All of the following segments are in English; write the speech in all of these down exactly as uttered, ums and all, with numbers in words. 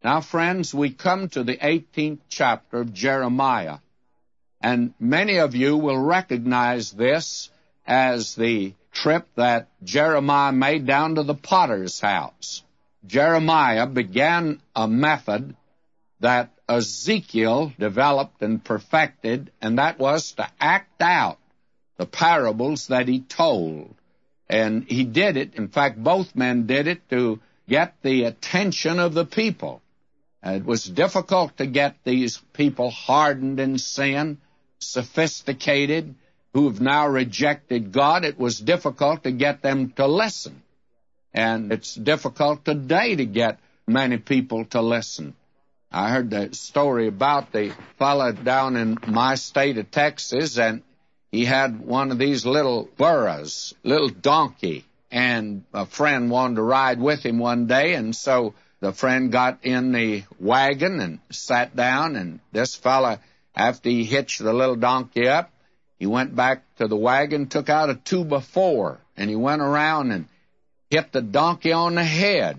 Now, friends, we come to the eighteenth chapter of Jeremiah, and many of you will recognize this as the trip that Jeremiah made down to the potter's house. Jeremiah began a method that Ezekiel developed and perfected, and that was to act out the parables that he told. And he did it, in fact, both men did it to get the attention of the people. It was difficult to get these people hardened in sin, sophisticated, who have now rejected God. It was difficult to get them to listen. And it's difficult today to get many people to listen. I heard the story about the fellow down in my state of Texas, and he had one of these little burros, little donkey, and a friend wanted to ride with him one day, and so the friend got in the wagon and sat down, and this fella, after he hitched the little donkey up, he went back to the wagon, took out a two by four, and he went around and hit the donkey on the head,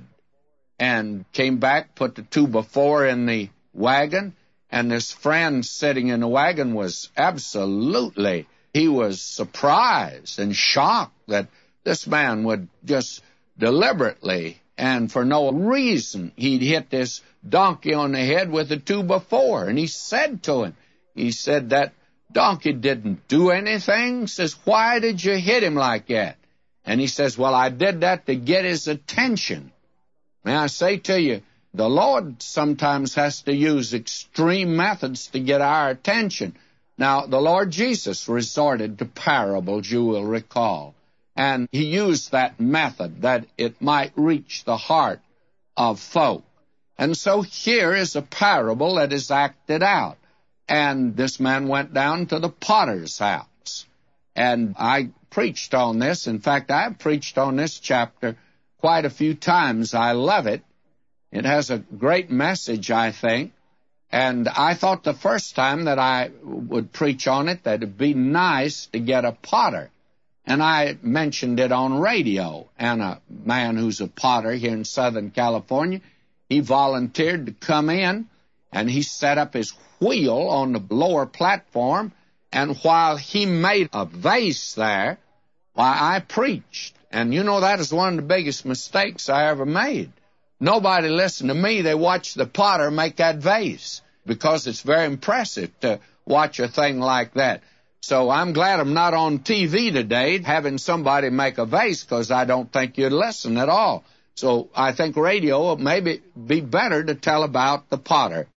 and came back, put the two by four in the wagon, and this friend sitting in the wagon was absolutely, he was surprised and shocked that this man would just deliberately and for no reason he'd hit this donkey on the head with a two by four. And he said to him, he said, that donkey didn't do anything. He says, why did you hit him like that? And he says, well, I did that to get his attention. May I say to you, the Lord sometimes has to use extreme methods to get our attention. Now, the Lord Jesus resorted to parables, you will recall. And he used that method that it might reach the heart of folk. And so here is a parable that is acted out. And this man went down to the potter's house. And I preached on this. In fact, I've preached on this chapter quite a few times. I love it. It has a great message, I think. And I thought the first time that I would preach on it that it'd be nice to get a potter. And I mentioned it on radio. And a man who's a potter here in Southern California, he volunteered to come in, and he set up his wheel on the lower platform. And while he made a vase there, why, I preached. And you know, that is one of the biggest mistakes I ever made. Nobody listened to me. They watched the potter make that vase, because it's very impressive to watch a thing like that. So I'm glad I'm not on T V today having somebody make a vase, because I don't think you'd listen at all. So I think radio would maybe be better to tell about the potter.